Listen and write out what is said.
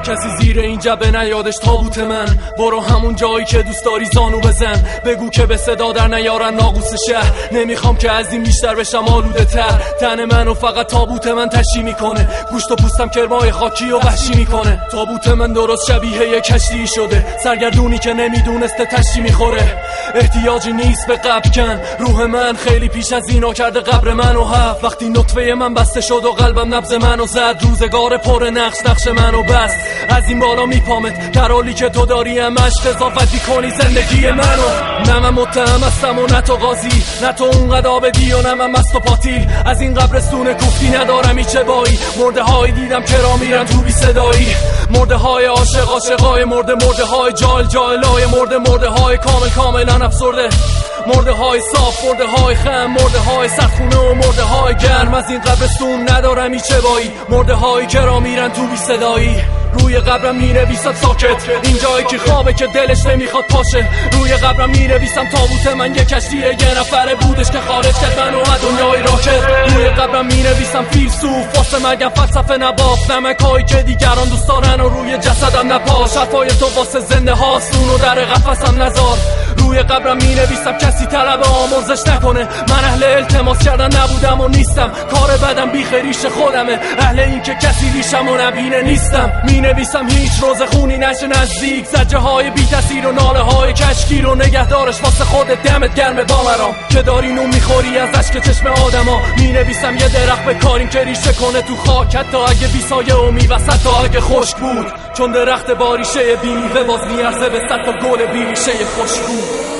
کسی زیر این جبه نیادش تابوت من. برو همون جایی که دوست داری زانو بزن، بگو که به صدا در نیارن ناقوس شهر. نمیخوام که از این بیشتر بشم آلوده تر. تن منو فقط تابوت من تشی میکنه، گوشت و پوستم کرمای خاکی و وحشی میکنه. تابوت من درست شبیه یه کشتی شده، سرگردونی که نمیدونسته تشی میخوره. احتیاجی نیست به قبر کن، روح من خیلی پیش از اینا کرده قبر منو حف. وقتی نطفه من بسته شد و قلبم نبض منو زد، روزگار پر نقش منو بست. از این بالا میپامت در حالی که تو داری همش قضاوت میکنی زندگی منو. نه من متهم هستم و نه تو قاضی، نه تو اونقدر آبدی و نه من مست و پاتیل. از این قبرستون کوفتی ندارم هیچ بایی، مرده های دیدم که را میرن تو بی صدایی. مرده های عاشق عاشقای مرده، مرده های جاهل جاهلای مرده، مرده های کامل کاملا افسرده، مرده های صاف، مرده های خم، مرده های سرخونه و مرده های گرم. از این قبرستون ندارم هیچ بایی، مرده هایی که را میرن تو بی صدایی. روی قبرم مینویسم ساکت، این جایی که خوابه که دلش نمیخواد پاشه. روی قبرم مینویسم تابوت من یه کشتی یه نفره بودش که خارج کرد منو از دنیای راکت. روی قبرم مینویسم فیلسوف واسه مرگم فلسفه نباف، نمکایی که دیگران دوست دارن و روی جسدم نپاش. حرفای تو واسه زنده هاست اونو در قفسم نذار. روی قبرم مینویسم کسی طلب آموزش نکنه، من اهل التماس کردن نبودم و نیستم. کار بدم بیخیریش خودمه، اهل این که کسی ریشم و نبینه نیستم. مینویسم هیچ روز خونی نشه نزدیک، زجه های بی تاثیر و ناله های کشکیر و نگهدارش واسه خودت دمت گرمه با مرام که داری نون میخوری از اشک چشم آدما. مینویسم یه درخت بکاریم که ریشه کنه تو خاک، حتی اگه بی سایه و میوسط تا اگه خشک بود، چون درخت باریشه بی میوه باز میارزه به صد تا گل بی ریشه خوشبو.